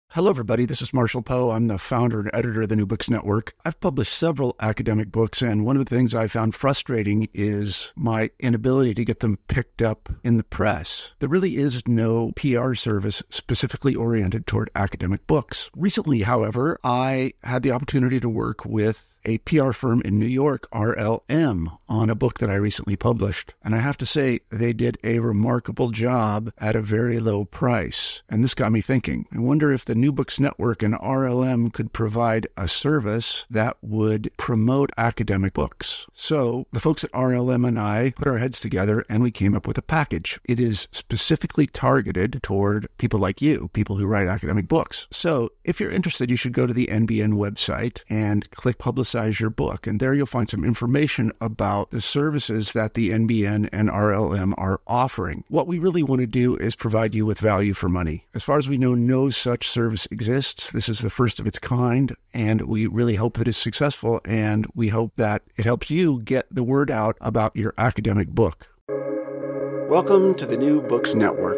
Hello, everybody. This is Marshall Poe. I'm the founder and editor of the New Books Network. I've published several academic books, and one of the things I found frustrating is my inability to get them picked up in the press. There really is no PR service specifically oriented toward academic books. Recently, however, I had the opportunity to work with a PR firm in New York, RLM, on a book that I recently published. And I have to say, they did a remarkable job at a very low price. And this got me thinking. I wonder if the New Books Network and RLM could provide a service that would promote academic books. So the folks at RLM and I put our heads together and we came up with a package. It is specifically targeted toward people like you, people who write academic books. So if you're interested, you should go to the NBN website and click Publicize Your Book. And there you'll find some information about the services that the NBN and RLM are offering. What we really want to do is provide you with value for money. As far as we know, no such service exists. This is the first of its kind, and we really hope that it's successful, and we hope that it helps you get the word out about your academic book. Welcome to the New Books Network.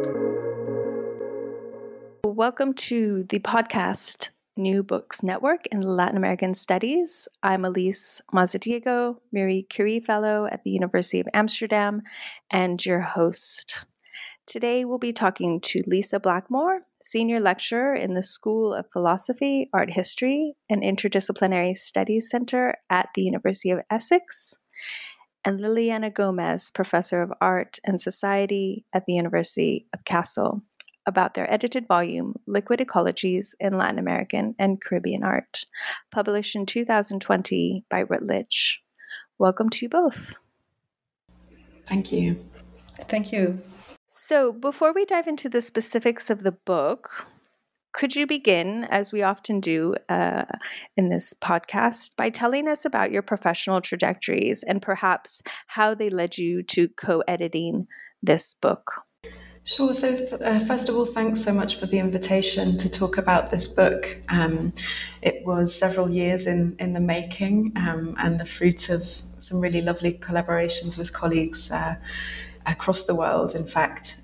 Welcome to the podcast New Books Network in Latin American Studies. I'm Elise Mazadiego, Marie Curie Fellow at the University of Amsterdam, and your host. Today we'll be talking to Lisa Blackmore, Senior Lecturer in the School of Philosophy, Art History, and Interdisciplinary Studies Center at the University of Essex, and Liliana Gomez, Professor of Art and Society at the University of Kassel, about their edited volume, Liquid Ecologies in Latin American and Caribbean Art, published in 2020 by Routledge. Welcome to you both. Thank you. Thank you. So before we dive into the specifics of the book, could you begin, as we often do in this podcast, by telling us about your professional trajectories and perhaps how they led you to co-editing this book? Sure. So first of all, thanks so much for the invitation to talk about this book. It was several years in the making and the fruit of some really lovely collaborations with colleagues across the world, in fact.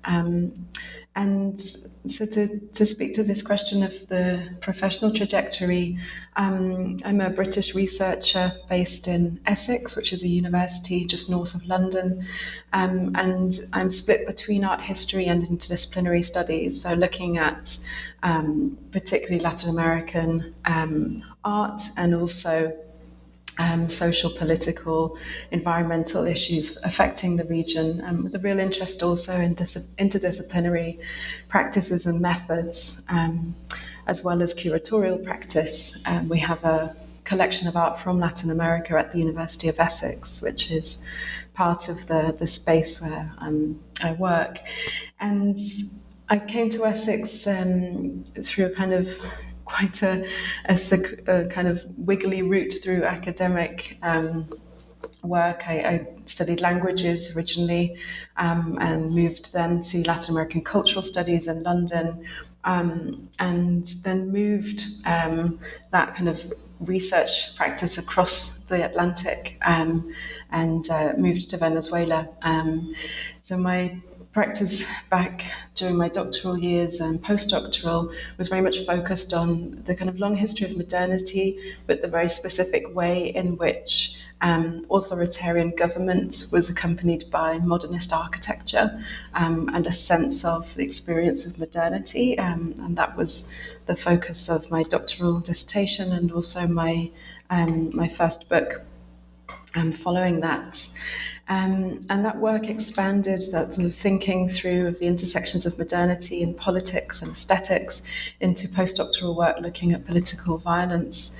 And so to speak to this question of the professional trajectory, I'm a British researcher based in Essex, which is a university just north of London, and I'm split between art history and interdisciplinary studies, so looking at particularly Latin American art and also social, political, environmental issues affecting the region, with a real interest also in interdisciplinary practices and methods, as well as curatorial practice. We have a collection of art from Latin America at the University of Essex, which is part of the space where I work. And I came to Essex through a kind of quite a kind of wiggly route through academic work. I studied languages originally and moved then to Latin American cultural studies in London, and then moved that kind of research practice across the Atlantic and moved to Venezuela. So my practice back during my doctoral years and postdoctoral was very much focused on the kind of long history of modernity, but the very specific way in which authoritarian government was accompanied by modernist architecture and a sense of the experience of modernity. And that was the focus of my doctoral dissertation and also my first book following that. And that work expanded that sort of thinking through of the intersections of modernity and politics and aesthetics into postdoctoral work looking at political violence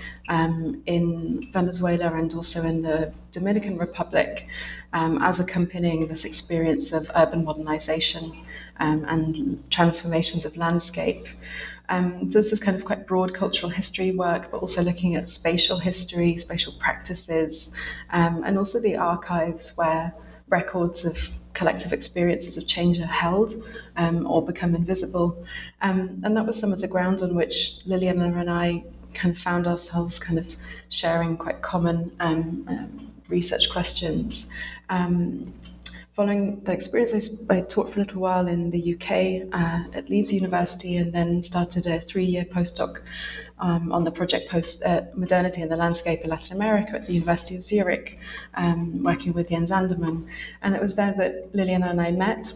in Venezuela and also in the Dominican Republic as accompanying this experience of urban modernization and transformations of landscape. So this is kind of quite broad cultural history work, but also looking at spatial history, spatial practices, and also the archives where records of collective experiences of change are held or become invisible. And that was some of the ground on which Liliana and I kind of found ourselves kind of sharing quite common research questions. following that experience, I taught for a little while in the UK at Leeds University, and then started a 3-year postdoc on the project Modernity in the Landscape of Latin America at the University of Zurich, working with Jens Andermann. And it was there that Liliana and I met.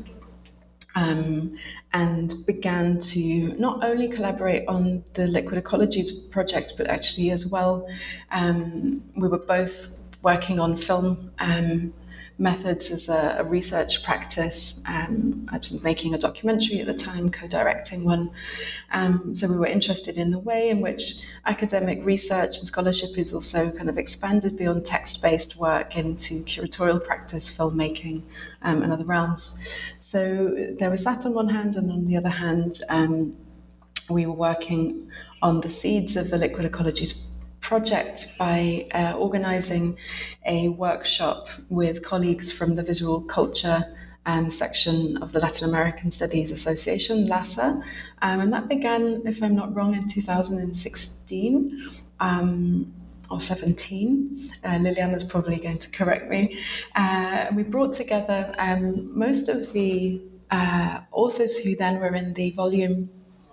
And began to not only collaborate on the Liquid Ecologies project, but actually as well, we were both working on film methods as a research practice. I was making a documentary at the time, co-directing one. So we were interested in the way in which academic research and scholarship is also kind of expanded beyond text-based work into curatorial practice, filmmaking, and other realms. So there was that on one hand, and on the other hand, we were working on the seeds of the Liquid Ecologies project by organising a workshop with colleagues from the visual culture section of the Latin American Studies Association, LASA, and that began, if I'm not wrong, in 2016 or 17. Liliana's probably going to correct me. We brought together most of the authors who then were in the volume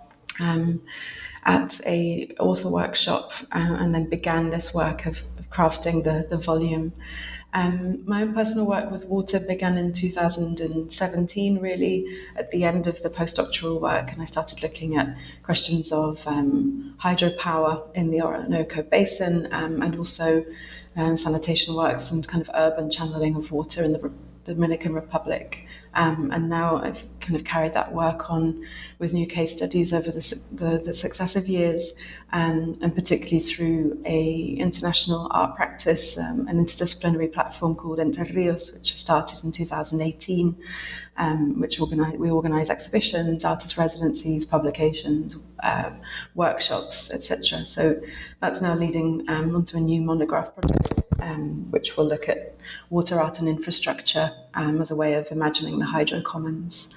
at a author workshop, and then began this work of crafting the volume. My own personal work with water began in 2017, really at the end of the postdoctoral work, and I started looking at questions of hydropower in the Orinoco Basin, and also sanitation works and kind of urban channeling of water in the Dominican Republic. And now I've kind of carried that work on with new case studies over the successive years, and particularly through a international art practice, an interdisciplinary platform called Entre Rios, which started in 2018, which we organise exhibitions, artist residencies, publications, workshops, etc. So that's now leading onto a new monograph project, which will look at water, art and infrastructure as a way of imagining the hydro commons.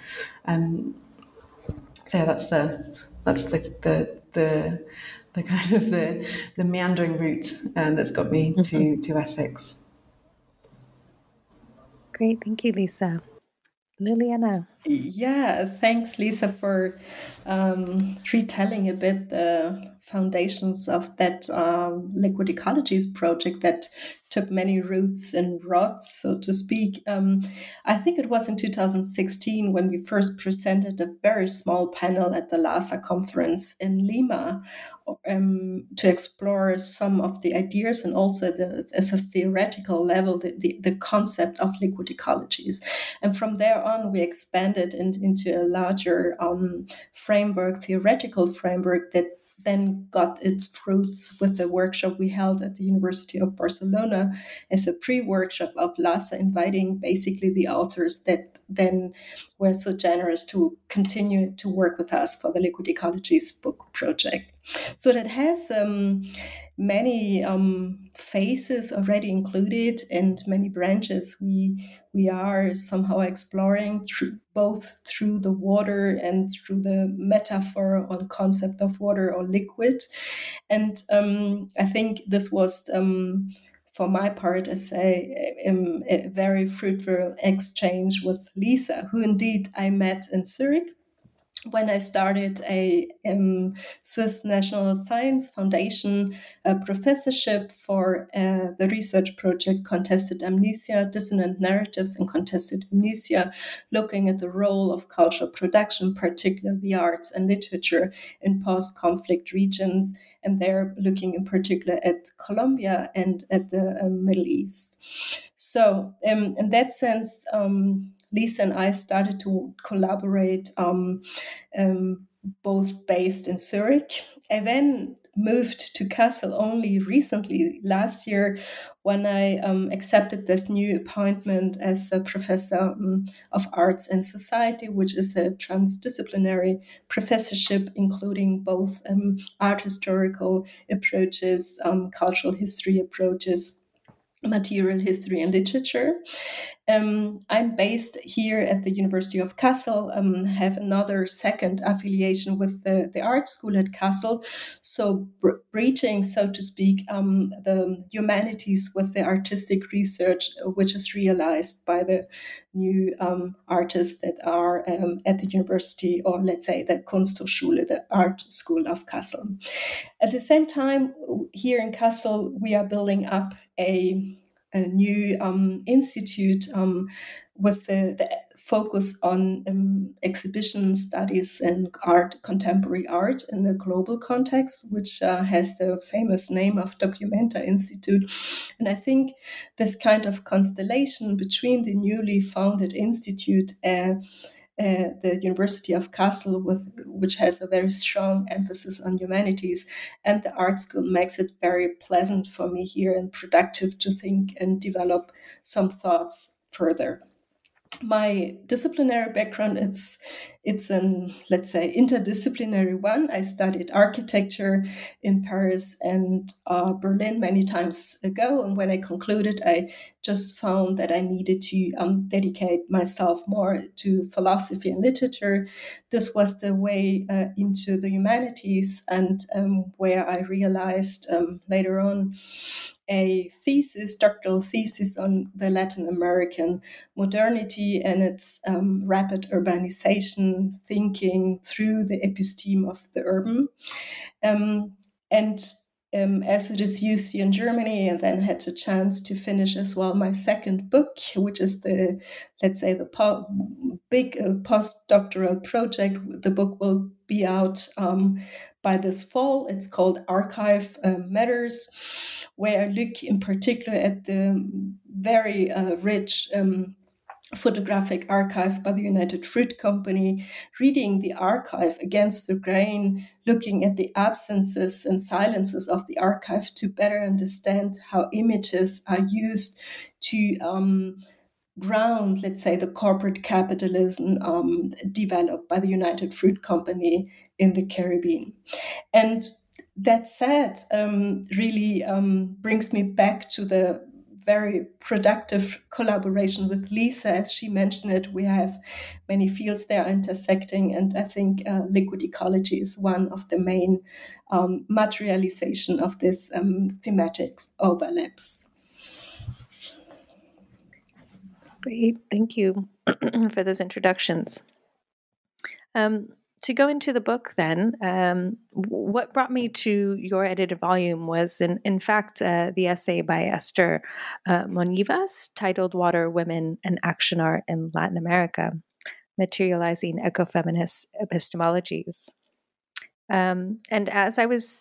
So yeah, that's the kind of the meandering route that's got me to Essex. Great, thank you, Lisa. Liliana. Yeah, thanks, Lisa, for retelling a bit the foundations of that Liquid Ecologies project that took many routes and rods, so to speak. I think it was in 2016 when we first presented a very small panel at the LASA conference in Lima to explore some of the ideas and also as a theoretical level, the concept of liquid ecologies. And from there on, we expanded into a larger theoretical framework that then got its roots with the workshop we held at the University of Barcelona as a pre-workshop of LASA, inviting basically the authors that then were so generous to continue to work with us for the Liquid Ecologies book project. So that has many phases already included and many branches we are somehow exploring both through the water and through the metaphor or concept of water or liquid. And I think this was for my part, a very fruitful exchange with Lisa, who indeed I met in Zurich when I started a Swiss National Science Foundation professorship for the research project Contested Amnesia, Dissonant Narratives and Contested Amnesia, looking at the role of cultural production, particularly the arts and literature in post-conflict regions, and they're looking in particular at Colombia and at the Middle East. So in that sense, Lisa and I started to collaborate, both based in Zurich. I then moved to Kassel only recently, last year, when I accepted this new appointment as a professor of arts and society, which is a transdisciplinary professorship including both art historical approaches, cultural history approaches, material history and literature. I'm based here at the University of Kassel, have another second affiliation with the art school at Kassel. So bridging, so to speak, the humanities with the artistic research, which is realized by the new artists that are at the university, or let's say the Kunsthochschule, the art school of Kassel. At the same time, here in Kassel, we are building up a new institute with the focus on exhibition studies and art, contemporary art in the global context, which has the famous name of Documenta Institute. And I think this kind of constellation between the newly founded institute the University of Kassel, which has a very strong emphasis on humanities, and the art school makes it very pleasant for me here and productive to think and develop some thoughts further. My disciplinary background, it's an, let's say, interdisciplinary one. I studied architecture in Paris and Berlin many times ago. And when I concluded, I just found that I needed to dedicate myself more to philosophy and literature. This was the way into the humanities, and where I realized later on a doctoral thesis on the Latin American modernity and its rapid urbanization, thinking through the episteme of the urban. As it is used here in Germany, and then had the chance to finish as well my second book, which is the big postdoctoral project. The book will be out by this fall. It's called Archive Matters, where I look in particular at the very rich photographic archive by the United Fruit Company, reading the archive against the grain, looking at the absences and silences of the archive to better understand how images are used to ground, let's say, the corporate capitalism developed by the United Fruit Company in the Caribbean. And that said, really brings me back to the very productive collaboration with Lisa. As she mentioned it, we have many fields there intersecting, and I think liquid ecology is one of the main materialization of this thematic overlaps. Great, thank you for those introductions. To go into the book then, what brought me to your edited volume was, in fact, the essay by Esther Monivas titled Water, Women, and Action Art in Latin America, Materializing Ecofeminist Epistemologies. And as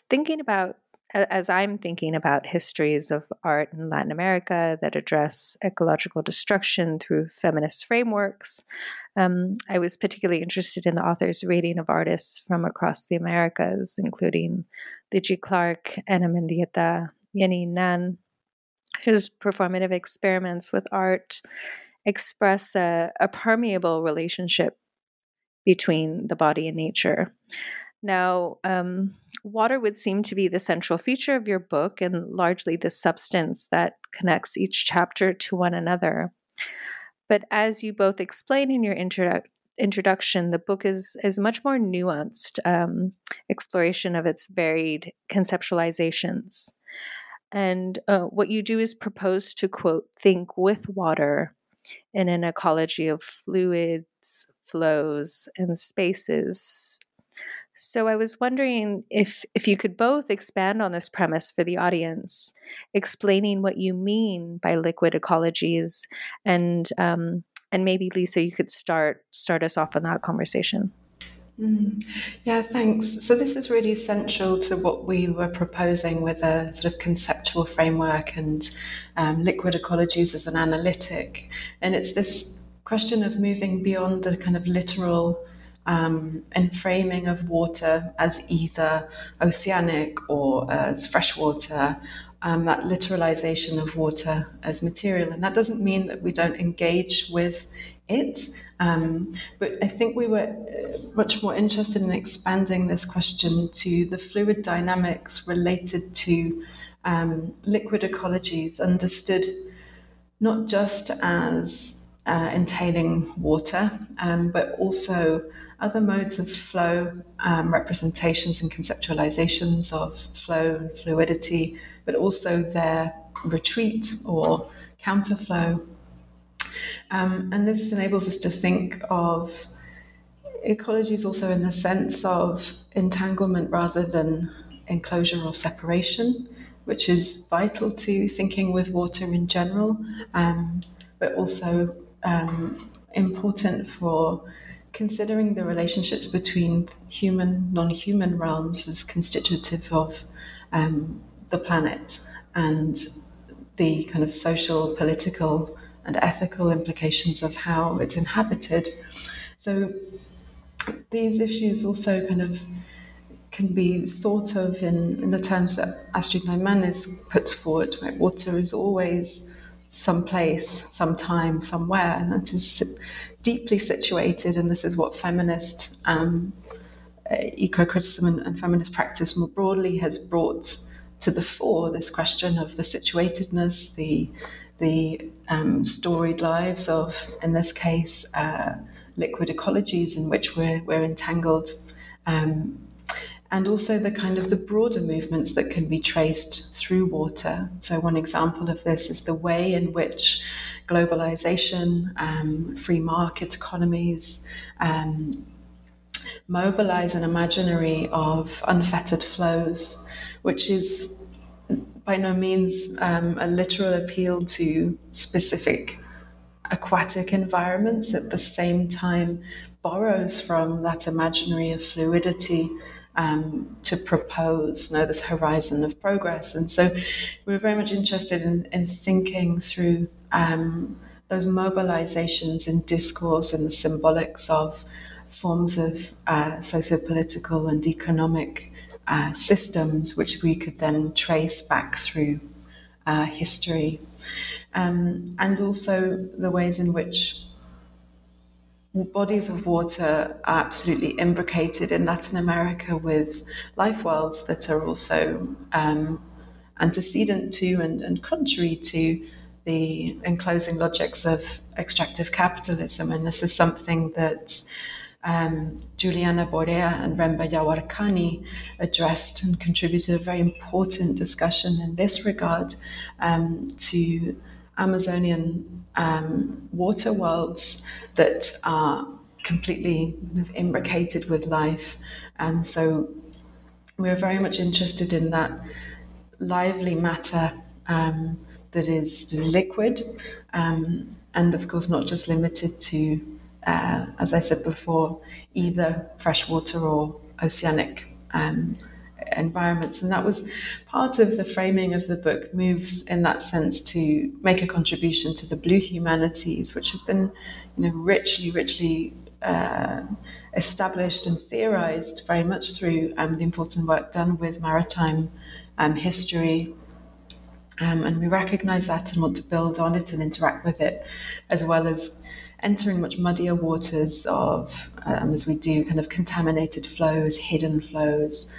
I'm thinking about histories of art in Latin America that address ecological destruction through feminist frameworks, I was particularly interested in the author's rating of artists from across the Americas, including Lidji Clark, Ana Mendieta, Yenny Nan, whose performative experiments with art express a permeable relationship between the body and nature. Now, water would seem to be the central feature of your book and largely the substance that connects each chapter to one another. But as you both explain in your introduction, the book is much more nuanced exploration of its varied conceptualizations. And what you do is propose to, quote, think with water in an ecology of fluids, flows, and spaces. So I was wondering if you could both expand on this premise for the audience, explaining what you mean by liquid ecologies, and maybe Lisa, you could start us off on that conversation. Yeah, thanks. So this is really central to what we were proposing with a sort of conceptual framework and liquid ecologies as an analytic, and it's this question of moving beyond the kind of literal and framing of water as either oceanic or as freshwater, that literalization of water as material. And that doesn't mean that we don't engage with it, but I think we were much more interested in expanding this question to the fluid dynamics related to liquid ecologies, understood not just as entailing water, but also other modes of flow, representations and conceptualizations of flow and fluidity, but also their retreat or counterflow. And this enables us to think of ecologies also in the sense of entanglement rather than enclosure or separation, which is vital to thinking with water in general, but also important for considering the relationships between human, non-human realms as constitutive of the planet, and the kind of social, political, and ethical implications of how it's inhabited. So these issues also kind of can be thought of in the terms that Astrid Neumann puts forward, right? Water is always someplace, sometime, somewhere, and it is deeply situated, and this is what feminist eco-criticism and feminist practice more broadly has brought to the fore, this question of the situatedness, the storied lives of, in this case, liquid ecologies in which we're entangled, and also the kind of the broader movements that can be traced through water. So one example of this is the way in which globalization, free market economies, mobilize an imaginary of unfettered flows, which is by no means a literal appeal to specific aquatic environments, at the same time borrows from that imaginary of fluidity to propose this horizon of progress. And so we're very much interested in thinking through those mobilizations in discourse and the symbolics of forms of socio-political and economic systems, which we could then trace back through history. And also the ways in which bodies of water are absolutely imbricated in Latin America with life worlds that are also antecedent to and contrary to the enclosing logics of extractive capitalism. And this is something that Juliana Borea and Remba Yawarkani addressed and contributed a very important discussion in this regard to Amazonian water worlds that are completely imbricated with life. And so we're very much interested in that lively matter that is liquid, and of course not just limited to, as I said before, either freshwater or oceanic environments. And that was part of the framing of the book, moves in that sense to make a contribution to the blue humanities, which has been richly established and theorized very much through the important work done with maritime history. And we recognize that and want to build on it and interact with it, as well as entering much muddier waters of, as we do, kind of contaminated flows, hidden flows,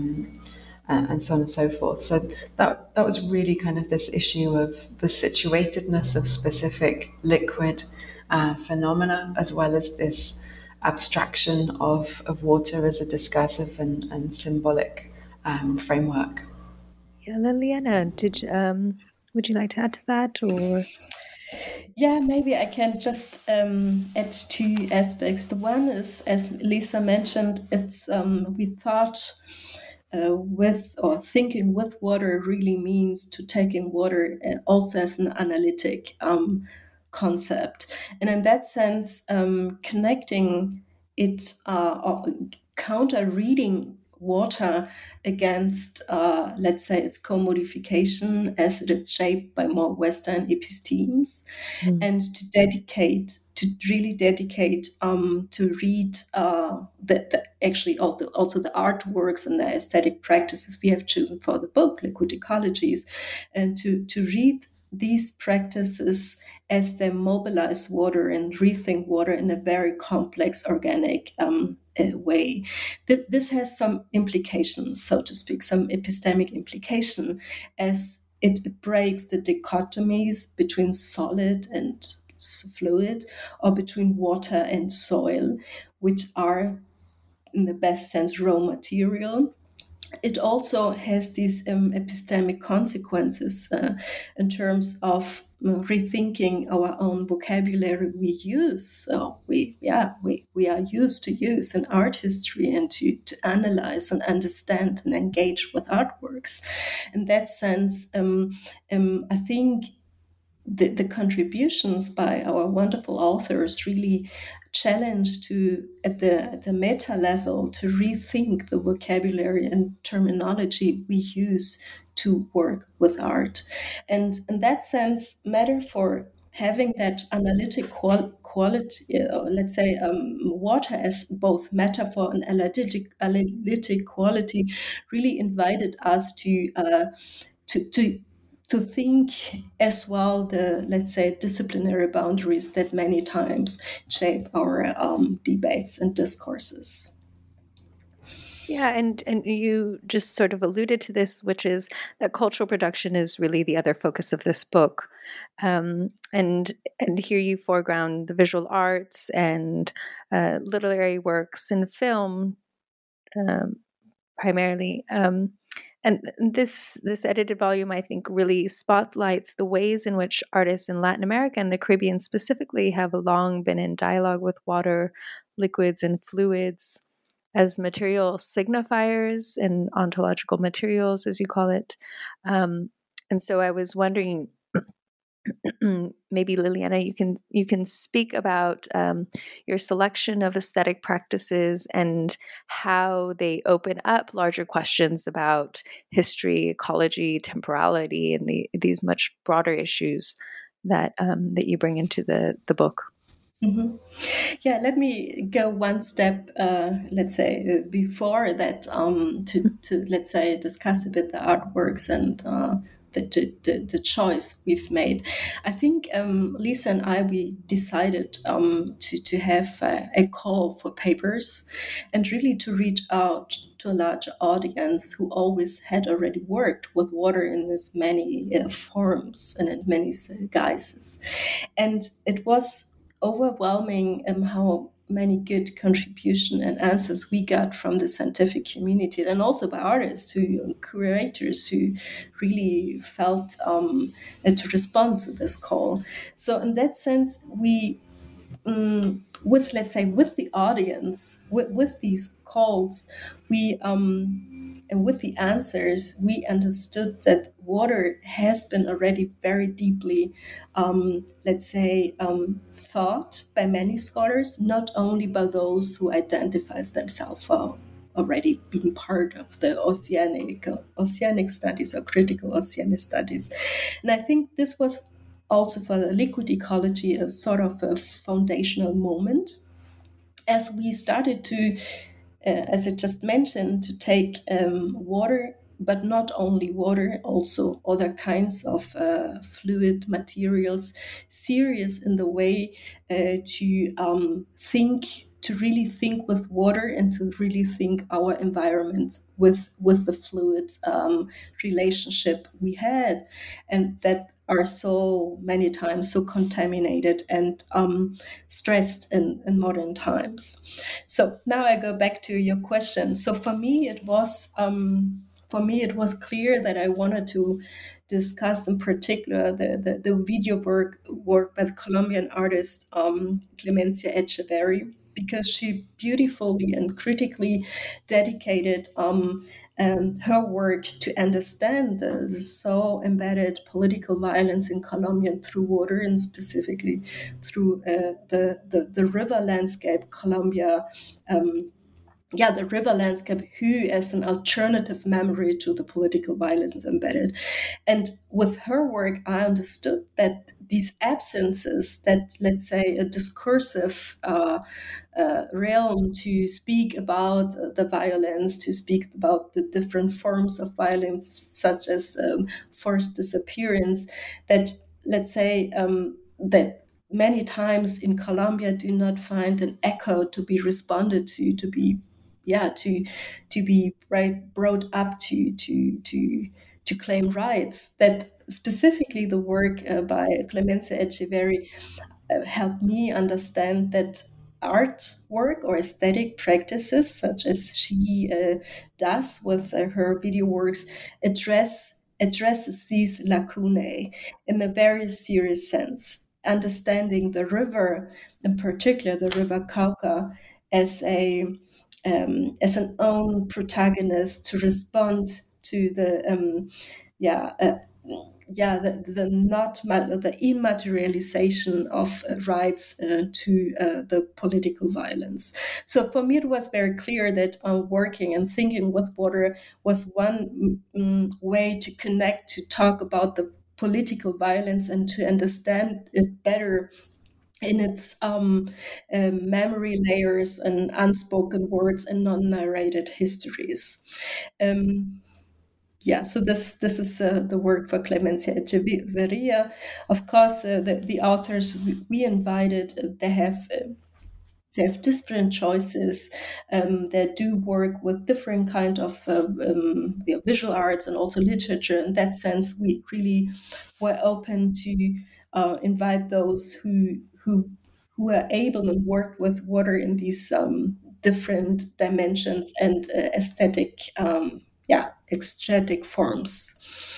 and so on and so forth. So that was really kind of this issue of the situatedness of specific liquid phenomena, as well as this abstraction of water as a discursive and symbolic framework. Yeah, Liliana, would you like to add to that, or? Yeah, maybe I can just add two aspects. The one is, as Lisa mentioned, it's we thought thinking with water really means to taking water also as an analytic concept, and in that sense, connecting it or counter reading water against, let's say, its commodification as it is shaped by more Western epistemes, and to really dedicate to read actually also the artworks and the aesthetic practices we have chosen for the book, Liquid Ecologies, and to read these practices as they mobilize water and rethink water in a very complex, organic way. This has some implications, so to speak, some epistemic implication, as it breaks the dichotomies between solid and fluid, or between water and soil, which are, in the best sense, raw material. It also has these epistemic consequences in terms of rethinking our own vocabulary we use. We are used to use in art history and to analyze and understand and engage with artworks. In that sense, I think the contributions by our wonderful authors really challenge to, at the meta level, to rethink the vocabulary and terminology we use to work with art. And in that sense, matter for having that analytic quality, let's say, water as both metaphor and analytic quality, really invited us to think as well the, let's say, disciplinary boundaries that many times shape our debates and discourses. Yeah, and you just sort of alluded to this, which is that cultural production is really the other focus of this book, and here you foreground the visual arts and literary works and film, primarily. And this edited volume, I think, really spotlights the ways in which artists in Latin America and the Caribbean specifically have long been in dialogue with water, liquids, and fluids as material signifiers and ontological materials, as you call it. And so I was wondering, maybe Liliana, you can speak about your selection of aesthetic practices and how they open up larger questions about history, ecology, temporality, and these much broader issues that that you bring into the book. Mm-hmm. Yeah, let me go one step, let's say, before that, to let's say discuss a bit the artworks and the choice we've made. I think Lisa and I, we decided to have a call for papers and really to reach out to a larger audience who always had already worked with water in this many forms and in many guises. And it was overwhelming how many good contribution and answers we got from the scientific community, and also by artists who curators who really felt to respond to this call. So in that sense, we with, let's say, with the audience, with these calls, we and with the answers, we understood that water has been already very deeply, let's say, thought by many scholars, not only by those who identify themselves already being part of the oceanic studies or critical oceanic studies. And I think this was also for the liquid ecology a sort of a foundational moment as we started to, as I just mentioned, to take water, but not only water, also other kinds of fluid materials, serious in the way to think, to really think with water and to really think our environment with the fluid relationship we had, and that are so many times so contaminated and stressed in modern times. So now I go back to your question. So for me, it was clear that I wanted to discuss in particular the video work by the Colombian artist Clemencia Echeverry, because she beautifully and critically dedicated her work to understand the so embedded political violence in Colombia through water, and specifically through the river landscape Colombia. The river landscape, who as an alternative memory to the political violence embedded. And with her work, I understood that these absences, that, let's say, a discursive realm to speak about the violence, to speak about the different forms of violence, such as forced disappearance, that, let's say, that many times in Colombia do not find an echo to be responded to be brought up to claim rights. That specifically the work by Clemencia Echeverri helped me understand that artwork or aesthetic practices, such as she does with her video works, addresses these lacunae in a very serious sense. Understanding the river, in particular the River Cauca, as an own protagonist to respond to the the immaterialization of rights to the political violence. So for me, it was very clear that working and thinking with water was one way to connect, to talk about the political violence and to understand it better in its memory layers and unspoken words and non-narrated histories. So this is the work for Clemencia Echeverria. Of course, the authors we invited, they have different choices. They do work with different kind of visual arts and also literature. In that sense, we really were open to invite those who are able and work with water in these different dimensions and aesthetic forms.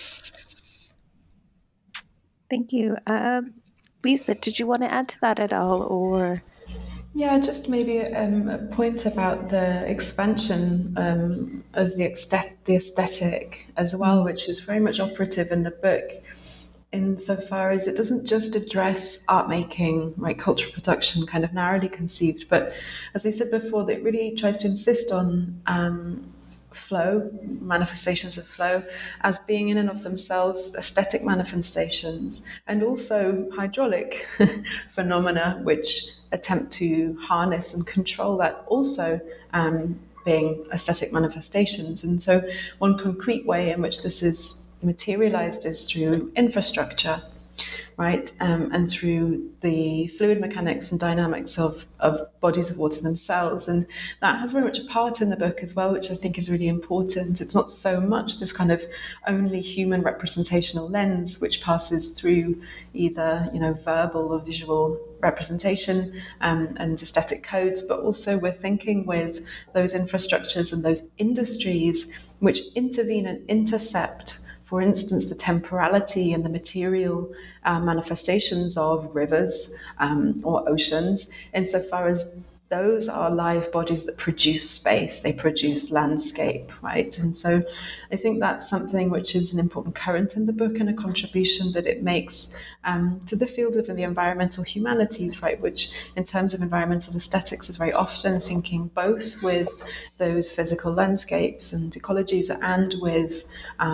Thank you. Lisa, did you want to add to that at all, or? Yeah, just maybe a point about the expansion of the aesthetic as well, which is very much operative in the book, insofar as it doesn't just address art making, right, cultural production, kind of narrowly conceived, but as I said before, that it really tries to insist on flow, manifestations of flow, as being in and of themselves aesthetic manifestations, and also hydraulic phenomena which attempt to harness and control that, also being aesthetic manifestations. And so one concrete way in which this is materialized is through infrastructure, right? And through the fluid mechanics and dynamics of bodies of water themselves. And that has very much a part in the book as well, which I think is really important. It's not so much this kind of only human representational lens, which passes through either, verbal or visual representation and aesthetic codes, but also we're thinking with those infrastructures and those industries which intervene and intercept, for instance, the temporality and the material manifestations of rivers or oceans, insofar as those are live bodies that produce space, they produce landscape, right? And so I think that's something which is an important current in the book and a contribution that it makes to the field of the environmental humanities, right? Which in terms of environmental aesthetics is very often thinking both with those physical landscapes and ecologies and with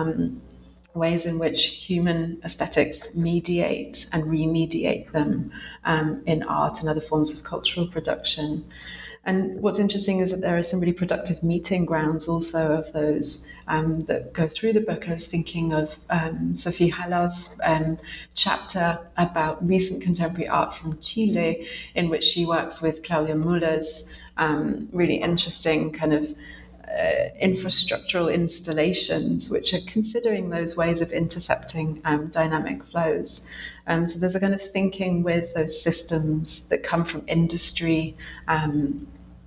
ways in which human aesthetics mediate and remediate them in art and other forms of cultural production. And what's interesting is that there are some really productive meeting grounds also of those that go through the book. I was thinking of Sophie Halla's chapter about recent contemporary art from Chile, in which she works with Claudia Muller's really interesting kind of infrastructural installations, which are considering those ways of intercepting dynamic flows. So there's a kind of thinking with those systems that come from industry, and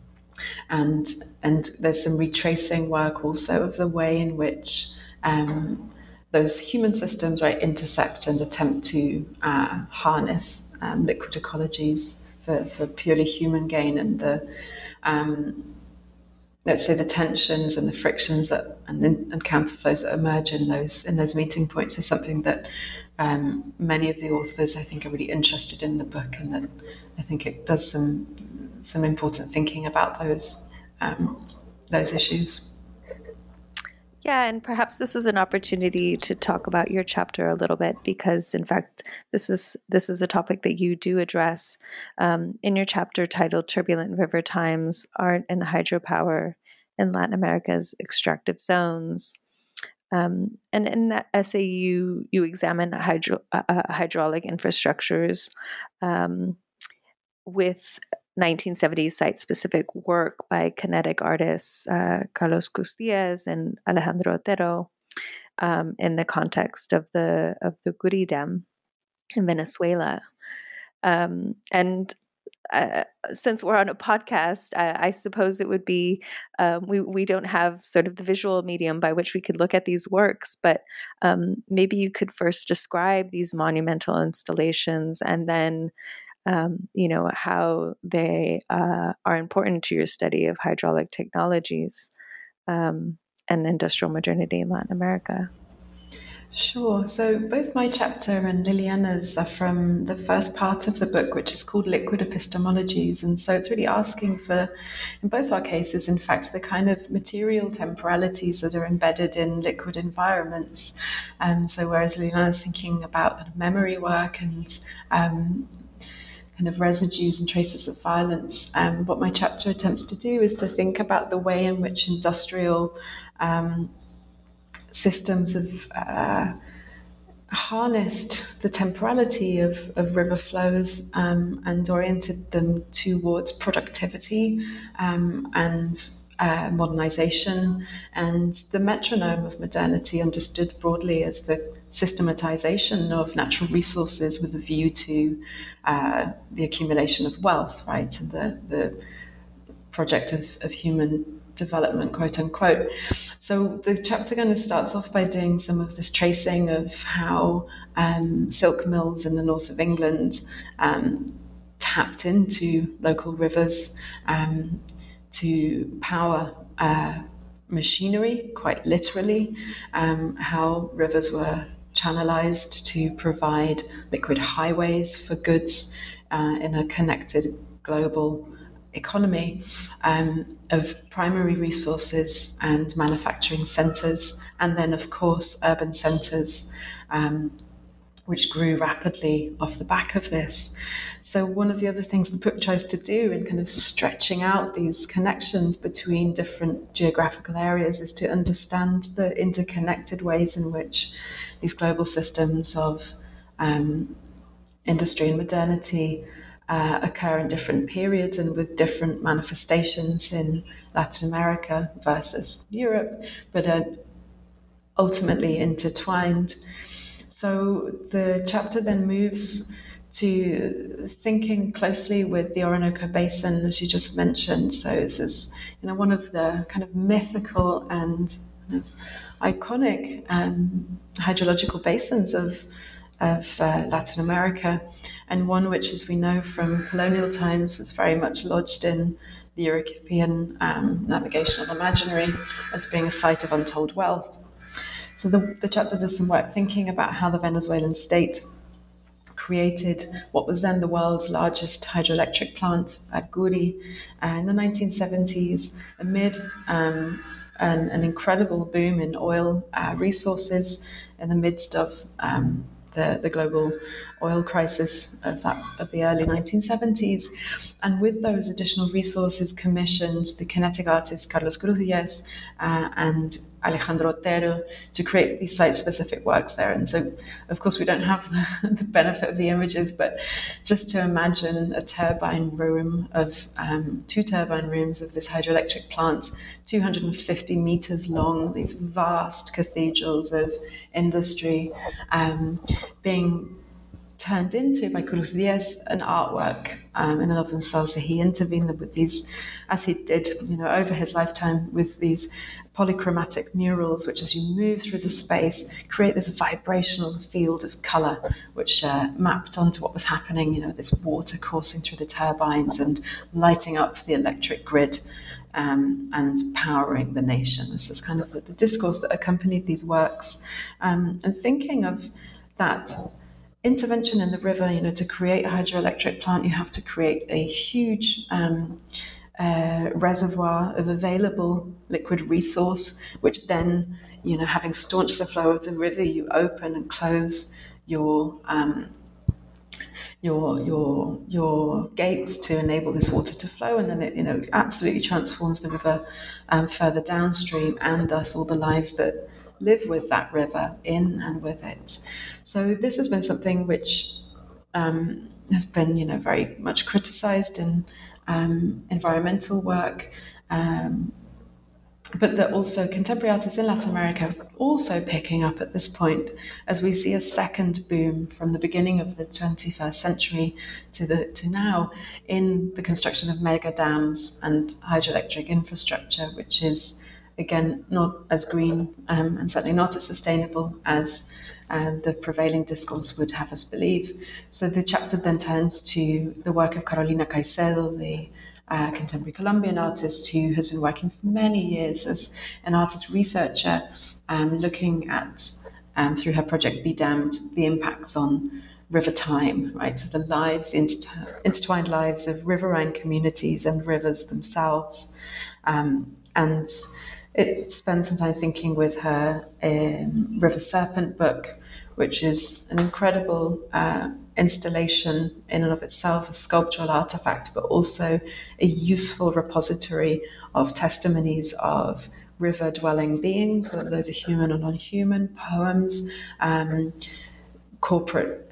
there's some retracing work also of the way in which those human systems, right, intercept and attempt to harness liquid ecologies for purely human gain, and the let's say the tensions and the frictions that and counterflows that emerge in those meeting points is something that many of the authors, I think, are really interested in the book, and that I think it does some important thinking about those issues. Yeah, and perhaps this is an opportunity to talk about your chapter a little bit, because in fact, this is a topic that you do address in your chapter titled Turbulent River Times, Art and Hydropower in Latin America's Extractive Zones. And in that essay, you examine hydraulic infrastructures with 1970s site-specific work by kinetic artists Carlos Costillas and Alejandro Otero. in the context of the Guri Dam in Venezuela. And since we're on a podcast, I suppose it would be, we don't have sort of the visual medium by which we could look at these works, but maybe you could first describe these monumental installations and then, how they are important to your study of hydraulic technologies and industrial modernity in Latin America. Sure. So both my chapter and Liliana's are from the first part of the book, which is called Liquid Epistemologies. And so it's really asking for, in both our cases, in fact, the kind of material temporalities that are embedded in liquid environments. So whereas Liliana's thinking about memory work and kind of residues and traces of violence, what my chapter attempts to do is to think about the way in which industrial systems have harnessed the temporality of river flows and oriented them towards productivity and modernization, and the metronome of modernity understood broadly as the systematization of natural resources with a view to the accumulation of wealth, right, and the project of human development, quote unquote. So the chapter kind of starts off by doing some of this tracing of how silk mills in the north of England tapped into local rivers to power machinery, quite literally, how rivers were channelized to provide liquid highways for goods in a connected global economy of primary resources and manufacturing centres, and then of course urban centres which grew rapidly off the back of this. So one of the other things the book tries to do in kind of stretching out these connections between different geographical areas is to understand the interconnected ways in which these global systems of industry and modernity occur in different periods and with different manifestations in Latin America versus Europe, but are ultimately intertwined. So the chapter then moves to thinking closely with the Orinoco Basin, as you just mentioned. So this is, one of the kind of mythical and kind of iconic hydrological basins of Latin America, and one which, as we know from colonial times, was very much lodged in the European navigational imaginary as being a site of untold wealth. So the chapter does some work thinking about how the Venezuelan state created what was then the world's largest hydroelectric plant at Guri in the 1970s amid an incredible boom in oil resources in the midst of the global oil crisis of the early 1970s. And with those additional resources, commissioned the kinetic artists Carlos Cruz-Diez and Alejandro Otero to create these site-specific works there. And so, of course, we don't have the benefit of the images, but just to imagine a turbine room of 2 turbine rooms of this hydroelectric plant, 250 meters long, these vast cathedrals of industry being turned into, by Cruz-Diez, an artwork in and of themselves. So he intervened with these, as he did, over his lifetime, with these polychromatic murals, which, as you move through the space, create this vibrational field of color, which mapped onto what was happening. This water coursing through the turbines and lighting up the electric grid. And powering the nation. This is kind of the discourse that accompanied these works. And thinking of that intervention in the river, to create a hydroelectric plant, you have to create a huge reservoir of available liquid resource, which then, having staunched the flow of the river, you open and close your gates to enable this water to flow, and then it absolutely transforms the river further downstream, and thus all the lives that live with that river in and with it. So this has been something which has been very much criticized in environmental work, but that also contemporary artists in Latin America are also picking up at this point, as we see a second boom from the beginning of the 21st century to now in the construction of mega dams and hydroelectric infrastructure, which is again not as green and certainly not as sustainable as the prevailing discourse would have us believe. So the chapter then turns to the work of Carolina Caicedo, the contemporary Colombian artist who has been working for many years as an artist researcher, looking at, through her project Be Damned, the impacts on river time, right? So the lives, the intertwined lives of riverine communities and rivers themselves. And it spends some time thinking with her River Serpent book, which is an incredible installation in and of itself, a sculptural artifact, but also a useful repository of testimonies of river-dwelling beings, whether those are human or non-human, poems, corporate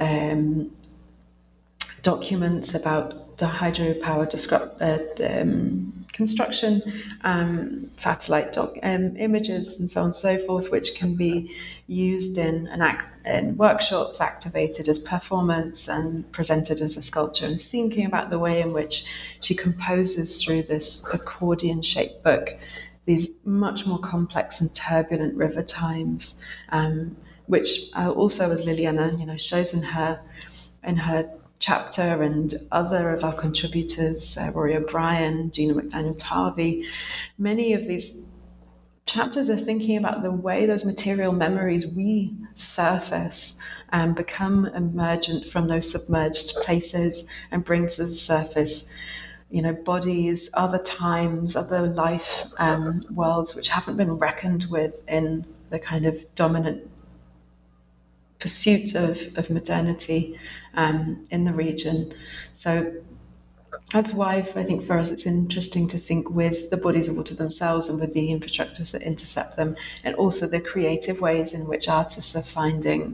documents about the hydropower construction, satellite images, and so on and so forth, which can be used in workshops, activated as performance, and presented as a sculpture. And thinking about the way in which she composes through this accordion-shaped book these much more complex and turbulent river times, which also, as Liliana, shows in her chapter, and other of our contributors, Rory O'Brien, Gina McDaniel-Tarvey, many of these chapters are thinking about the way those material memories resurface and become emergent from those submerged places and bring to the surface, bodies, other times, other life worlds which haven't been reckoned with in the kind of dominant pursuit of modernity in the region. So that's why I think for us it's interesting to think with the bodies of water themselves and with the infrastructures that intercept them, and also the creative ways in which artists are finding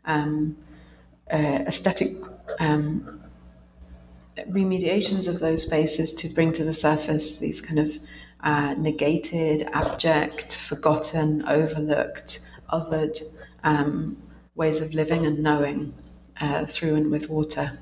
aesthetic remediations of those spaces to bring to the surface these kind of negated, abject, forgotten, overlooked, othered ways of living and knowing through and with water.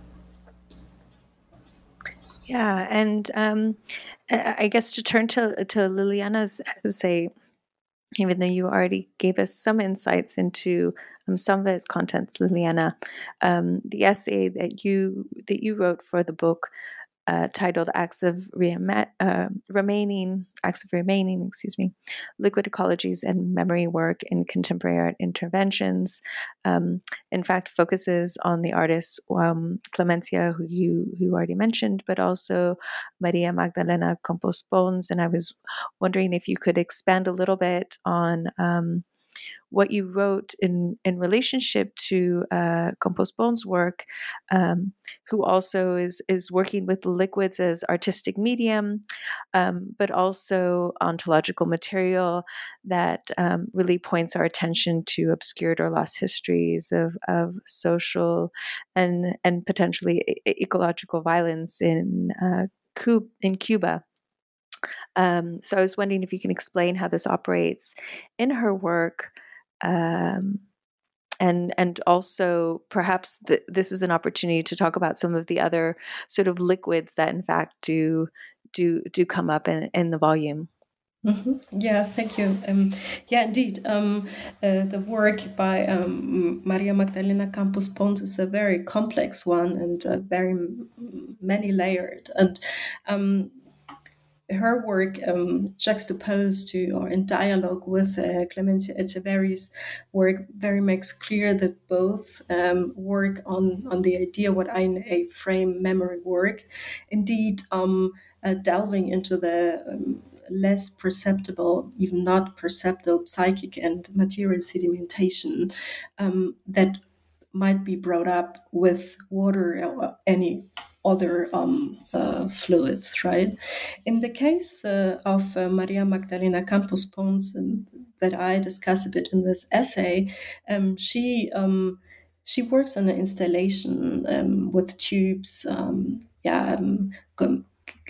Yeah, and I guess to turn to Liliana's essay, even though you already gave us some insights into some of its contents, Liliana, the essay that you wrote for the book, titled "Acts of Remaining," liquid ecologies and memory work in contemporary art interventions. In fact, focuses on the artists Clemencia, who you already mentioned, but also Maria Magdalena Campos Pons. And I was wondering if you could expand a little bit on what you wrote in relationship to Campos Pons' work, who also is working with liquids as artistic medium, but also ontological material that really points our attention to obscured or lost histories of social and potentially ecological violence in Cuba. So I was wondering if you can explain how this operates in her work, and also perhaps this is an opportunity to talk about some of the other sort of liquids that in fact do come up in the volume. Mm-hmm. Yeah, thank you. Yeah, indeed. The work by Maria Magdalena Campos Pons is a very complex one and very many layered. And her work juxtaposed to or in dialogue with Clemencia Echeverry's work very makes clear that both work on the idea what I frame memory work, indeed delving into the less perceptible, even not perceptible, psychic and material sedimentation that might be brought up with water or any other fluids, right? In the case of Maria Magdalena Campos Pons, that I discuss a bit in this essay, she works on an installation with tubes,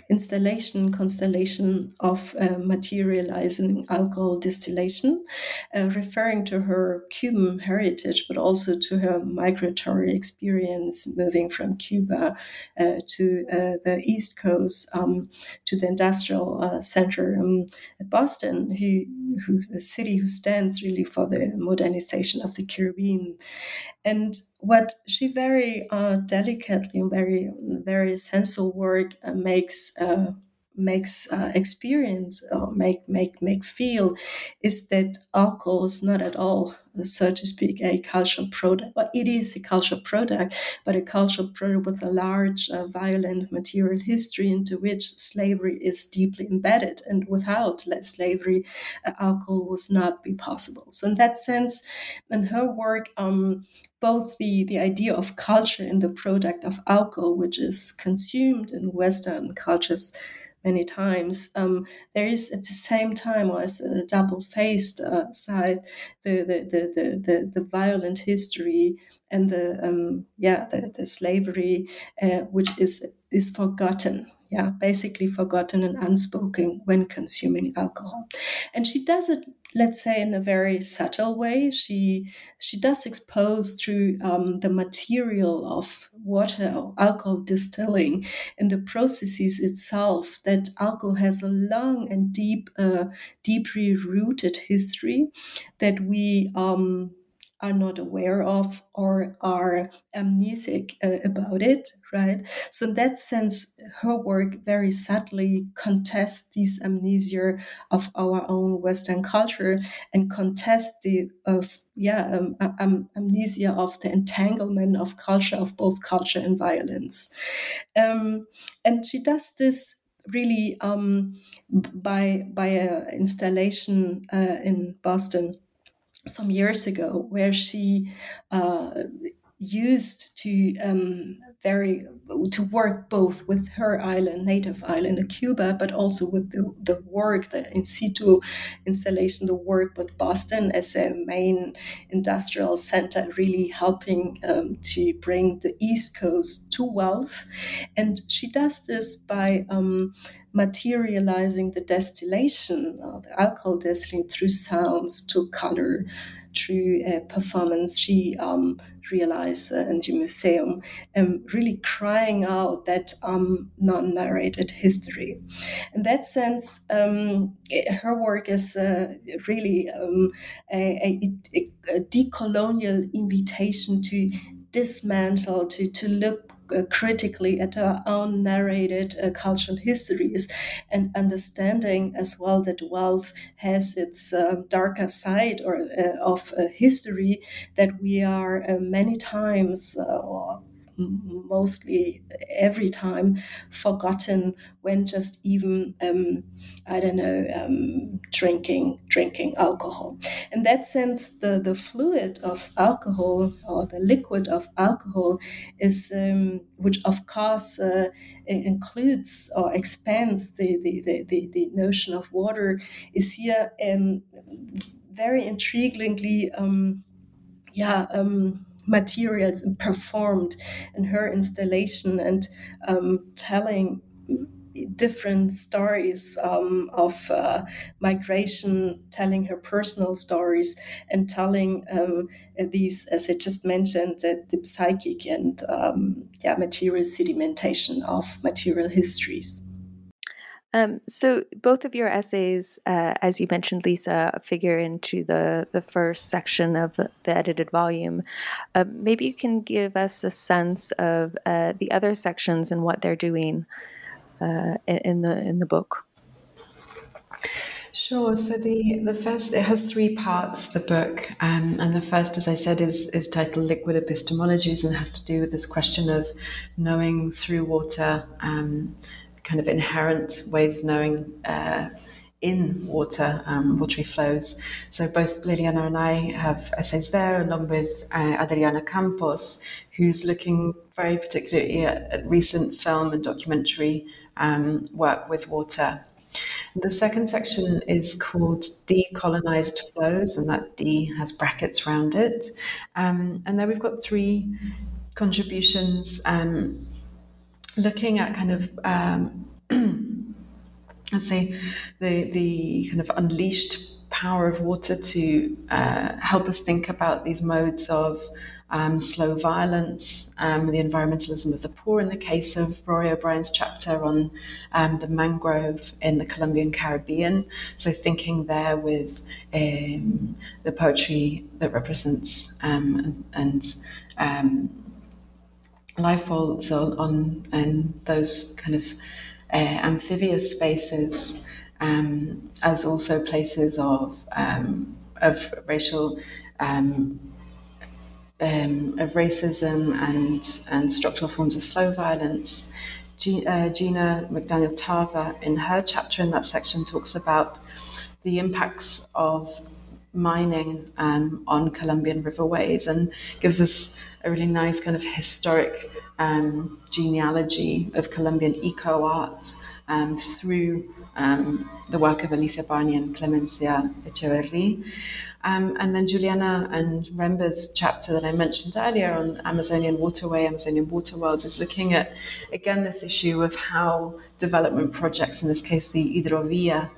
constellation of materializing alcohol distillation, referring to her Cuban heritage, but also to her migratory experience moving from Cuba to the East Coast, to the industrial center at Boston, who's a city who stands really for the modernization of the Caribbean. And what she very delicately, very sensual work makes experience or make feel is that alcohol is not at all, so to speak, a cultural product. Well, it is a cultural product, but a cultural product with a large, violent material history into which slavery is deeply embedded. And without slavery, alcohol would not be possible. So in that sense, in her work, both the idea of culture in the product of alcohol, which is consumed in Western cultures many times, there is at the same time, or as a double-faced side, the violent history and the slavery, which is forgotten. Yeah, basically forgotten and unspoken when consuming alcohol. And she does it, let's say, in a very subtle way. She does expose through the material of water or alcohol distilling and the processes itself that alcohol has a long and deeply rooted history that we are not aware of or are amnesic about it, right? So in that sense, her work very subtly contests these amnesia of our own Western culture and contests the amnesia of the entanglement of culture, of both culture and violence. And she does this really by an installation in Boston some years ago, where she used to work both with her native island of Cuba, but also with the work, the in situ installation, the work with Boston as a main industrial center, really helping to bring the East Coast to wealth. And she does this by materializing the distillation, the alcohol distilling, through sounds, to color, through performance. She realized in the museum, really crying out that non-narrated history. In that sense, her work is really a decolonial invitation to dismantle, to look critically at our own narrated cultural histories, and understanding as well that wealth has its darker side or of history that we are many times or mostly every time forgotten when just even drinking alcohol. In that sense, the fluid of alcohol or the liquid of alcohol is which of course includes or expands the notion of water, is here very intriguingly materials performed in her installation, and telling different stories of migration, telling her personal stories, and telling these, as I just mentioned, the psychic and material sedimentation of material histories. So both of your essays, as you mentioned, Lisa, figure into the first section of the edited volume. Maybe you can give us a sense of the other sections and what they're doing in the book. Sure. So the first, it has three parts, the book, and the first, as I said, is titled Liquid Epistemologies, and has to do with this question of knowing through water, kind of inherent ways of knowing in water, watery flows. So both Liliana and I have essays there, along with Adriana Campos, who's looking very particularly at recent film and documentary work with water. The second section is called Decolonized Flows, and that D has brackets around it. And there we've got three contributions looking at kind of let's say, the kind of unleashed power of water to help us think about these modes of slow violence, the environmentalism of the poor in the case of Rory O'Brien's chapter on the mangrove in the Colombian Caribbean. So thinking there with the poetry that represents and life folds on those kind of amphibious spaces, as also places of racial of racism and structural forms of slow violence. Gina McDaniel Tarver, in her chapter in that section, talks about the impacts of mining on Colombian riverways and gives us a really nice kind of historic genealogy of Colombian eco-art through the work of Alicia Barney and Clemencia Echeverri. And then Juliana and Remba's chapter that I mentioned earlier on Amazonian Waterway, Amazonian Water Worlds, is looking at, again, this issue of how development projects, in this case the Hidrovia,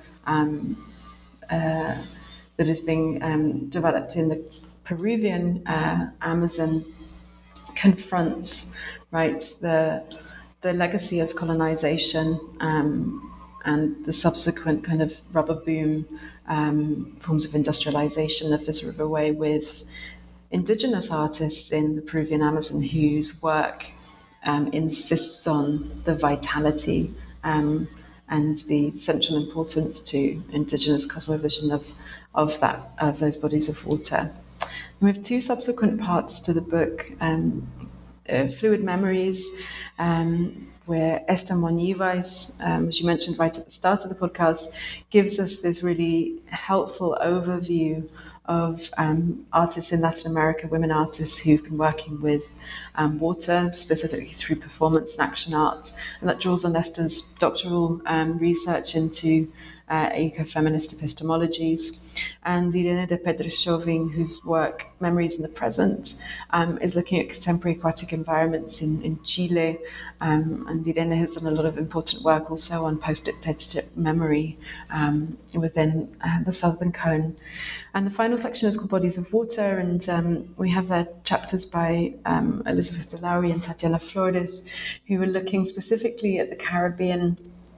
that is being developed in the Peruvian Amazon, confronts, right, the legacy of colonization and the subsequent kind of rubber boom forms of industrialization of this riverway with indigenous artists in the Peruvian Amazon whose work insists on the vitality and the central importance to indigenous cosmovision of those bodies of water. And we have two subsequent parts to the book, Fluid Memories, where Esther Monivas, as you mentioned right at the start of the podcast, gives us this really helpful overview of artists in Latin America, women artists who've been working with water, specifically through performance and action art. And that draws on Esther's doctoral research into ecofeminist epistemologies. And Irene de Pedres Chauvin, whose work, Memories in the Present, is looking at contemporary aquatic environments in Chile. And Irene has done a lot of important work also on post-dictatorship memory within the Southern Cone. And the final section is called Bodies of Water, and we have there chapters by Elizabeth de Lowry and Tatiana Flores, who are looking specifically at the Caribbean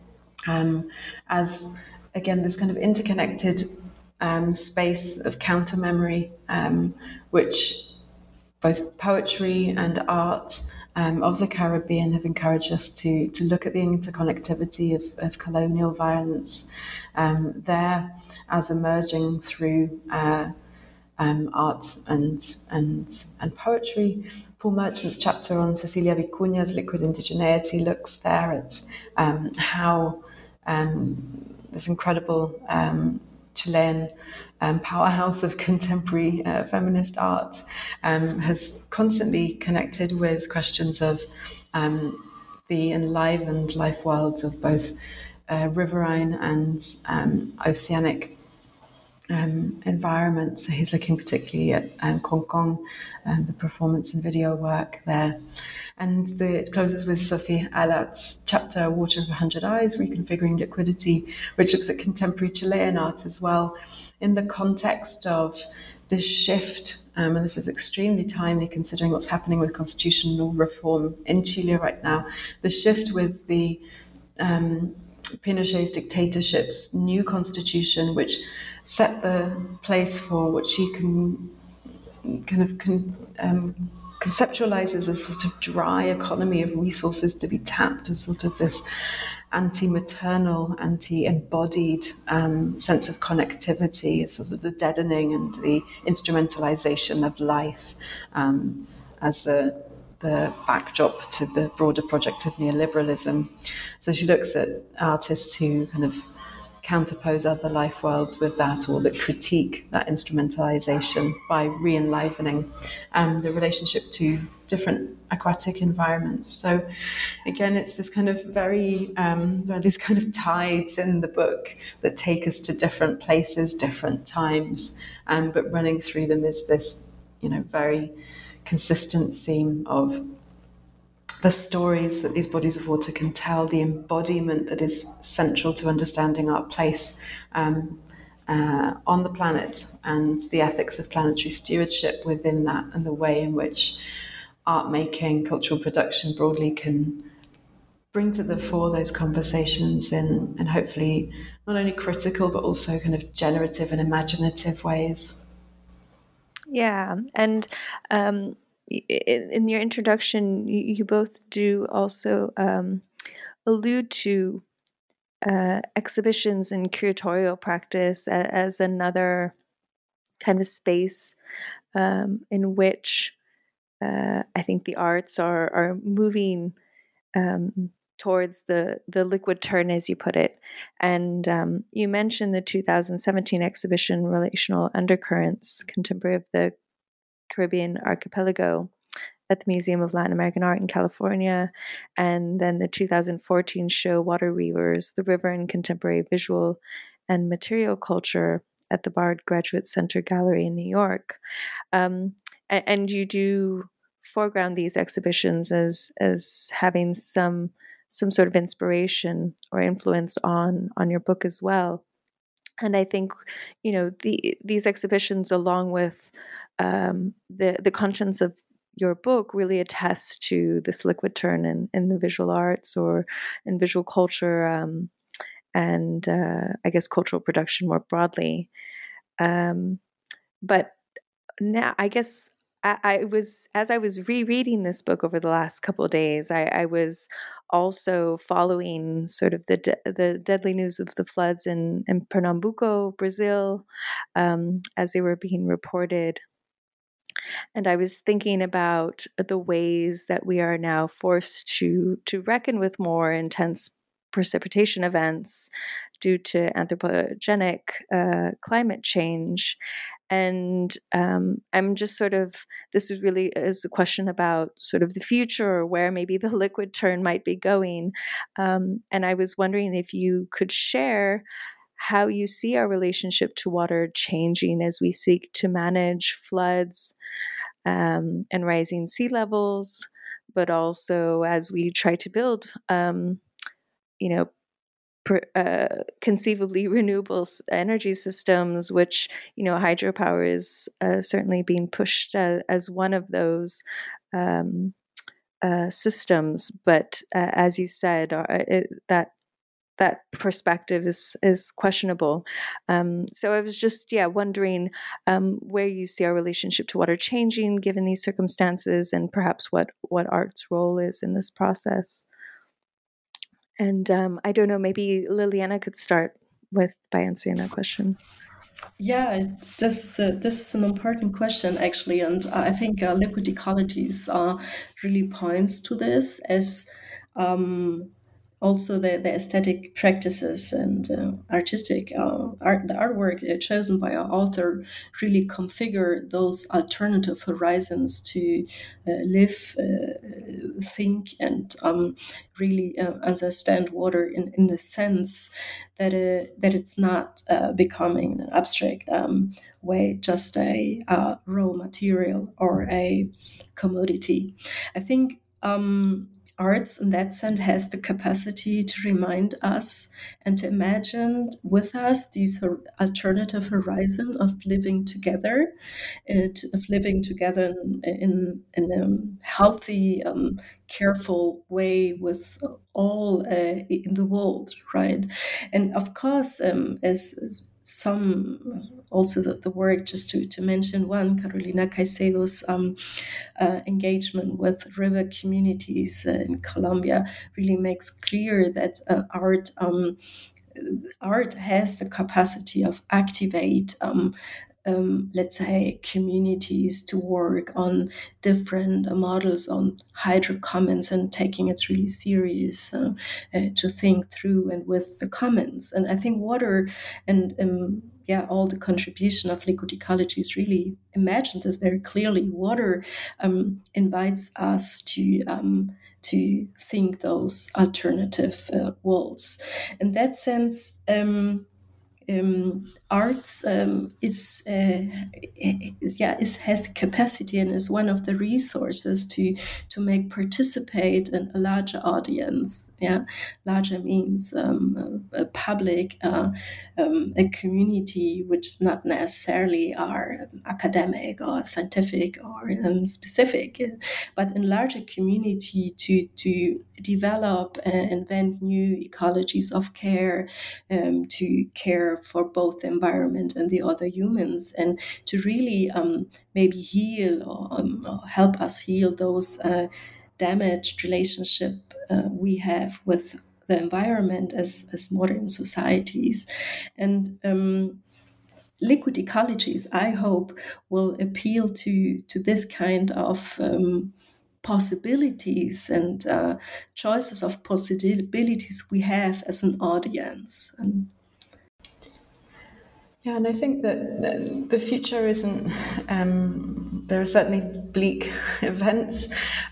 as, again, this kind of interconnected space of counter-memory, which both poetry and art of the Caribbean have encouraged us to look at the interconnectivity of colonial violence there as emerging through art and poetry. Paul Merchant's chapter on Cecilia Vicuña's Liquid Indigeneity looks there at how this incredible Chilean powerhouse of contemporary feminist art has constantly connected with questions of the enlivened life worlds of both riverine and oceanic environments. So he's looking particularly at Concon and the performance and video work there. And it closes with Sophie Alat's chapter, Water of 100 Eyes, Reconfiguring Liquidity, which looks at contemporary Chilean art as well, in the context of this shift, and this is extremely timely considering what's happening with constitutional reform in Chile right now, the shift with the Pinochet dictatorship's new constitution, which set the place for what she conceptualizes as a sort of dry economy of resources to be tapped, as sort of this anti-maternal, anti-embodied sense of connectivity, sort of the deadening and the instrumentalization of life as the backdrop to the broader project of neoliberalism. So she looks at artists who kind of counterpose other life worlds with that, or that critique that instrumentalization by re-enlivening the relationship to different aquatic environments. So again, it's this kind of these kind of tides in the book that take us to different places, different times, but running through them is this, very consistent theme of the stories that these bodies of water can tell, the embodiment that is central to understanding our place on the planet, and the ethics of planetary stewardship within that, and the way in which art making, cultural production broadly can bring to the fore those conversations in hopefully not only critical but also kind of generative and imaginative ways. Yeah, and in your introduction, you both do also allude to exhibitions and curatorial practice as another kind of space in which I think the arts are moving towards the liquid turn, as you put it. And you mentioned the 2017 exhibition, Relational Undercurrents, Contemporary of the Caribbean Archipelago, at the Museum of Latin American Art in California, and then the 2014 show Water Weavers, The River in Contemporary Visual and Material Culture at the Bard Graduate Center Gallery in New York. And you do foreground these exhibitions as having some sort of inspiration or influence on your book as well. And I think, these exhibitions, along with the contents of your book, really attest to this liquid turn in the visual arts or in visual culture, and I guess cultural production more broadly. But now, I guess, as I was rereading this book over the last couple of days, I was also following sort of the deadly news of the floods in Pernambuco, Brazil, as they were being reported. And I was thinking about the ways that we are now forced to reckon with more intense precipitation events due to anthropogenic climate change. And I'm just sort of, this is really is a question about sort of the future, or where maybe the liquid turn might be going. And I was wondering if you could share how you see our relationship to water changing as we seek to manage floods and rising sea levels, but also as we try to build, conceivably renewable energy systems, which, hydropower is certainly being pushed as one of those systems. But as you said, that perspective is questionable. So I was just wondering where you see our relationship to water changing given these circumstances, and perhaps what art's role is in this process. And I don't know, maybe Liliana could start by answering that question. Yeah, this is an important question, actually, and I think liquid ecologies really points to this as also the aesthetic practices and artistic the artwork chosen by our author really configure those alternative horizons to live, think, and really understand water in the sense that it's not becoming an abstract way, just a raw material or a commodity. I think arts in that sense has the capacity to remind us and to imagine with us these alternative horizon of living together, in a healthy, careful way with all in the world, right? And of course, as some also the work, just to mention one, Carolina Caicedo's engagement with river communities in Colombia really makes clear that art has the capacity of activate let's say communities to work on different models on hydro commons and taking it really serious to think through and with the commons. And I think water and all the contribution of liquid ecologies really imagines this very clearly. Water invites us to think those alternative worlds. In that sense, arts has the capacity and is one of the resources to make participate in a larger audience. Yeah, larger means a public, a community which not necessarily are academic or scientific or specific, but in larger community to develop and invent new ecologies of care, to care for both the environment and the other humans, and to really maybe heal or help us heal those damaged relationship we have with the environment as modern societies. And liquid ecologies, I hope, will appeal to this kind of possibilities and choices of possibilities we have as an audience. Yeah, and I think that the future isn't. There are certainly bleak events,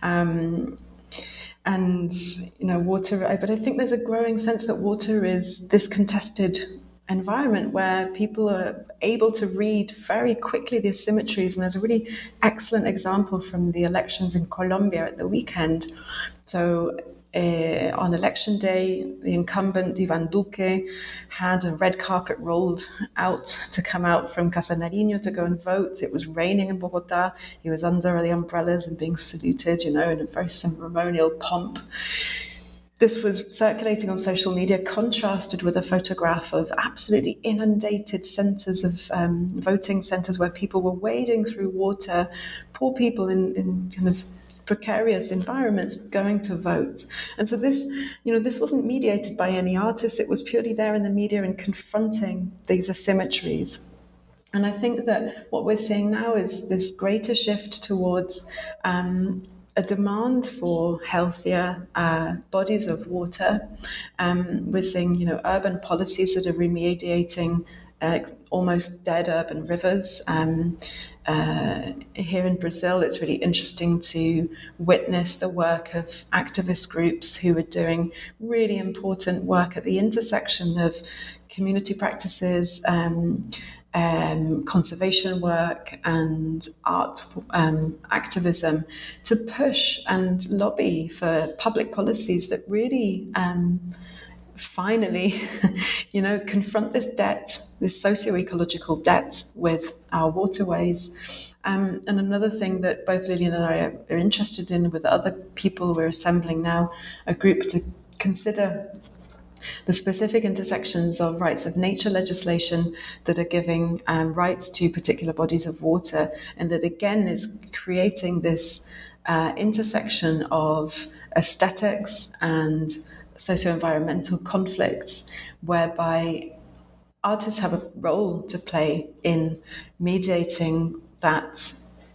and water. But I think there's a growing sense that water is this contested environment where people are able to read very quickly the asymmetries. And there's a really excellent example from the elections in Colombia at the weekend. So on election day, the incumbent Ivan Duque had a red carpet rolled out to come out from Casa Nariño to go and vote. It was raining in Bogota. He was under the umbrellas and being saluted, in a very ceremonial pomp. This was circulating on social media, contrasted with a photograph of absolutely inundated centres of voting centres where people were wading through water, poor people in kind of precarious environments going to vote. And so this wasn't mediated by any artist. It was purely there in the media and confronting these asymmetries. And I think that what we're seeing now is this greater shift towards a demand for healthier bodies of water. We're seeing, urban policies that are remediating almost dead urban rivers. Here in Brazil, it's really interesting to witness the work of activist groups who are doing really important work at the intersection of community practices, conservation work and art activism to push and lobby for public policies that really finally, confront this debt, this socio-ecological debt with our waterways. And another thing that both Lilian and I are interested in with other people, we're assembling now a group to consider the specific intersections of rights of nature legislation that are giving rights to particular bodies of water, and that again is creating this intersection of aesthetics and socio-environmental conflicts, whereby artists have a role to play in mediating that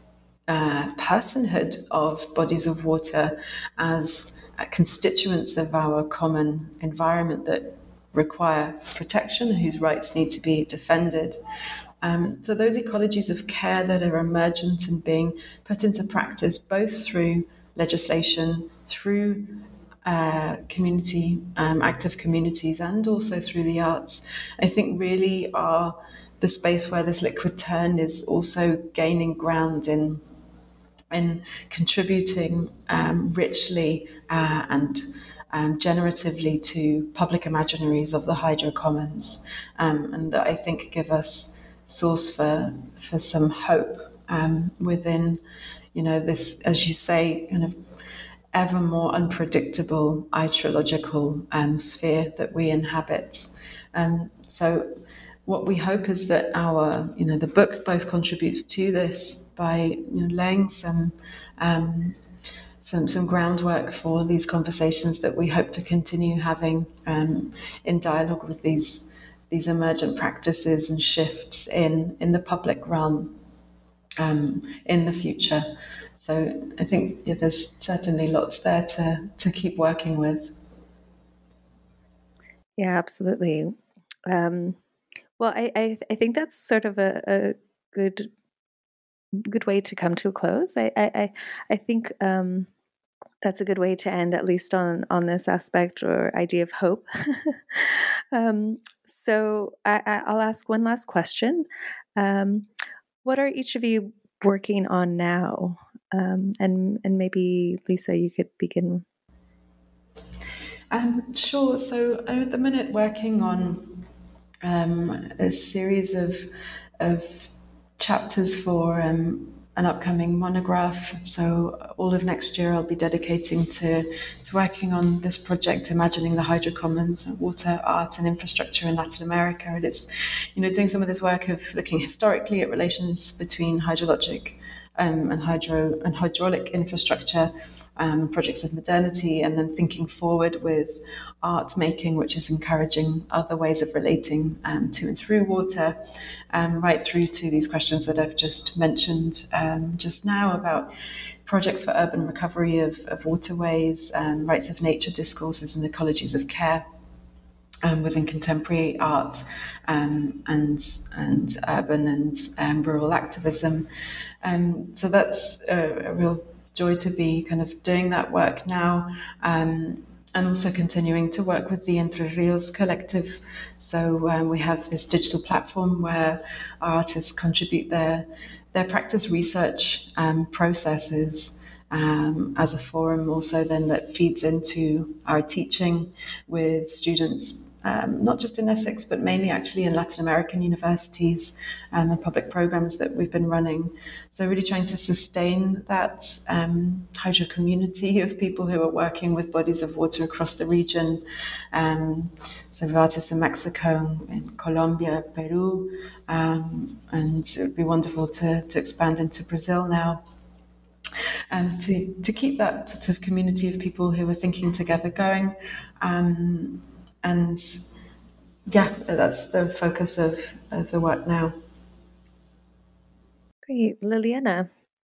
personhood of bodies of water as constituents of our common environment that require protection, whose rights need to be defended. So those ecologies of care that are emergent and being put into practice, both through legislation, through community, active communities, and also through the arts, I think really are the space where this liquid turn is also gaining ground in contributing richly and generatively to public imaginaries of the hydro commons, and that I think give us source for some hope within, this, as you say, kind of ever more unpredictable hydrological sphere that we inhabit. So what we hope is that our, the book both contributes to this by laying some groundwork for these conversations that we hope to continue having in dialogue with these emergent practices and shifts in the public realm in the future. So I think there's certainly lots there to keep working with. Yeah, absolutely. Well, I think that's sort of a good way to come to a close. I think that's a good way to end, at least on this aspect or idea of hope. So I'll ask one last question. What are each of you working on now? And maybe Lisa, you could begin. Sure. So I'm at the minute working on a series of chapters for an upcoming monograph. So all of next year I'll be dedicating to working on this project, Imagining the Hydro Commons, Water, Art and Infrastructure in Latin America. And it's, doing some of this work of looking historically at relations between hydrologic and hydraulic infrastructure, projects of modernity, and then thinking forward with art making, which is encouraging other ways of relating to and through water, right through to these questions that I've just mentioned just now about projects for urban recovery of waterways, rights of nature discourses and ecologies of care within contemporary art and urban and rural activism. So that's a real joy to be kind of doing that work now, and also continuing to work with the Entre Rios Collective. So we have this digital platform where our artists contribute their practice research processes as a forum also then that feeds into our teaching with students, not just in Essex, but mainly actually in Latin American universities and public programs that we've been running. So really trying to sustain that hydro community of people who are working with bodies of water across the region. So we have artists in Mexico, in Colombia, Peru, and it would be wonderful to expand into Brazil now. To keep that sort of community of people who are thinking together going. And yeah, that's the focus of the work now. Great. Liliana.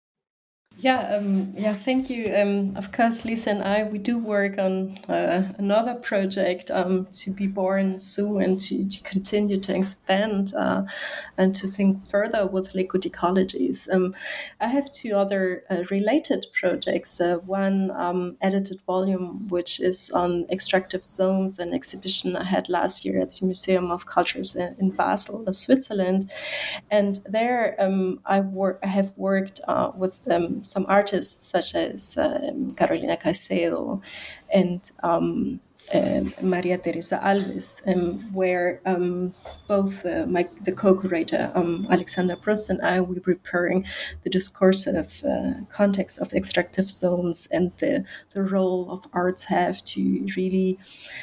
Yeah, thank you. Of course, Lisa and I, we do work on another project to be born soon and to continue to expand and to think further with liquid ecologies. I have two other related projects. One edited volume, which is on extractive zones, an exhibition I had last year at the Museum of Cultures in Basel, Switzerland. And there I have worked with some artists such as Carolina Caicedo and Maria Teresa Alves, where both the co-curator Alexandra Prost and I, we were preparing the discursive context of extractive zones and the role of arts have to really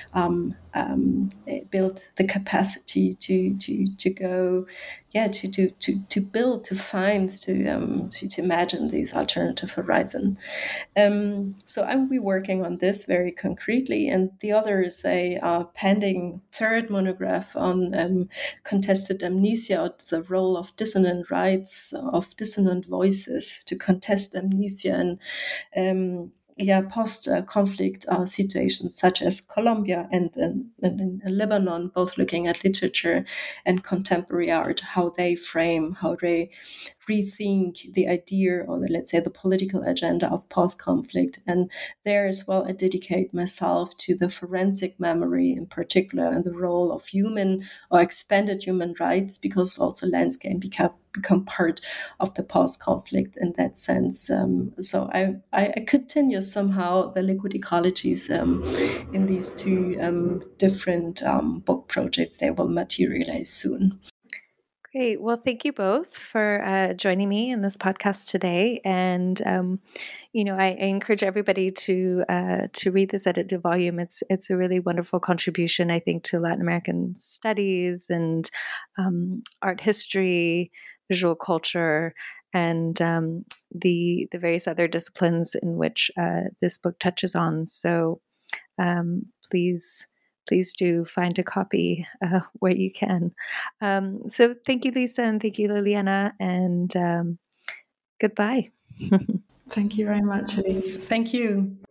build the capacity to go, to build, to find, to imagine these alternative horizon. So I will be working on this very concretely, and the other is a pending third monograph on contested amnesia, the role of dissonant rights, of dissonant voices to contest amnesia and post-conflict situations such as Colombia and Lebanon, both looking at literature and contemporary art, how they frame, how they rethink the idea or let's say the political agenda of post-conflict. And there as well, I dedicate myself to the forensic memory in particular and the role of human or expanded human rights, because also landscape become part of the post-conflict in that sense. So I continue somehow the liquid ecologies in these two different book projects. They will materialize soon. Great. Well, thank you both for joining me in this podcast today. And, I encourage everybody to read this edited volume. It's a really wonderful contribution, I think, to Latin American studies and art history, visual culture, and the various other disciplines in which this book touches on. So please do find a copy where you can. So thank you, Lisa, and thank you, Liliana, and goodbye. Thank you very much, Elise. Thank you.